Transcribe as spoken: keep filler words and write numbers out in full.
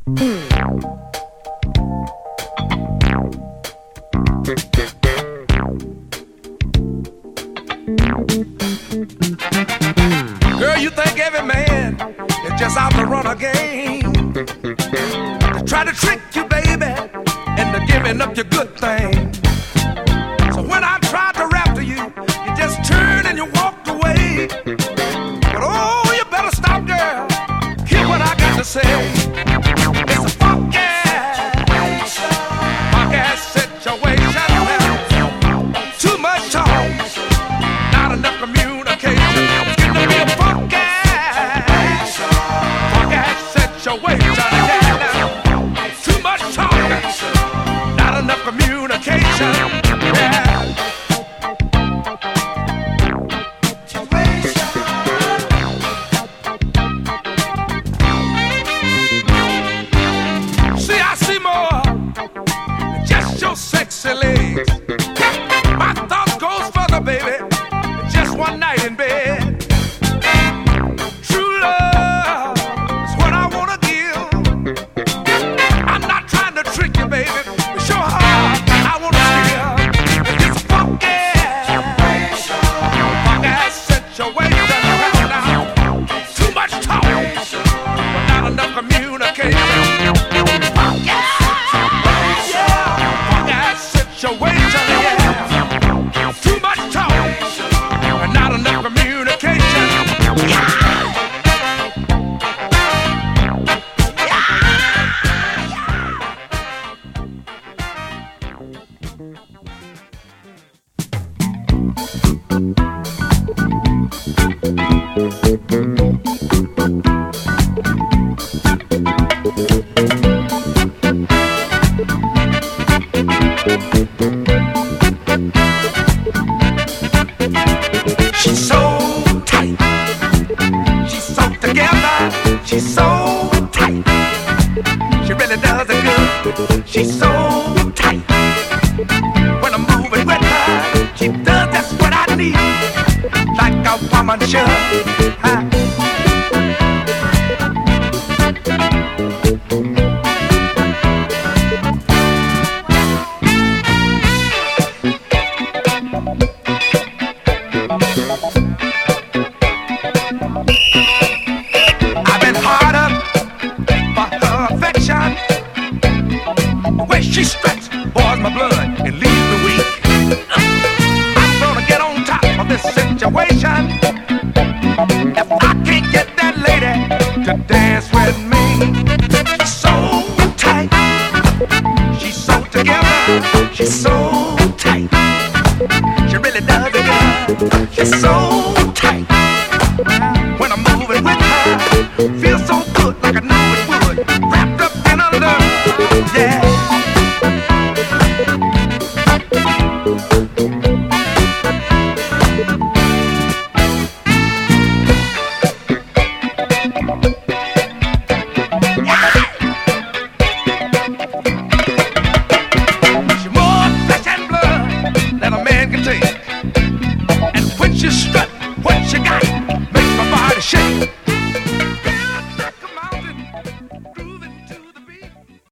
Girl, you think every man is just out to run a game, to try to trick you, baby, into giving up your good thing. So when I tried to rap to you, you just turned and you walked away. But oh, you better stop, girl. Hear what I got to say. It's a funky, funky situation. Too much talk, not enough communication. It's getting to be a funky, funky situation. Too much talk, not enough communication. Yeah. See, I see more than just your sexy legs. My thoughts goes further, baby, than just one night in bed. True love is what I wanna give. I'm not trying to trick you, baby, but show heart I wanna give. It's a funky, funky situation around now. Too much talk, but not enough communication. Funky, yeah, funky situation, yeah. Too much talk, but not enough communication. She's so tight, she's so together, she's so tight. She really does it good. She's so tight. When I'm moving with her, she does just what I need, like a woman should. Huh? I've been hard up for her affection, the way she stretched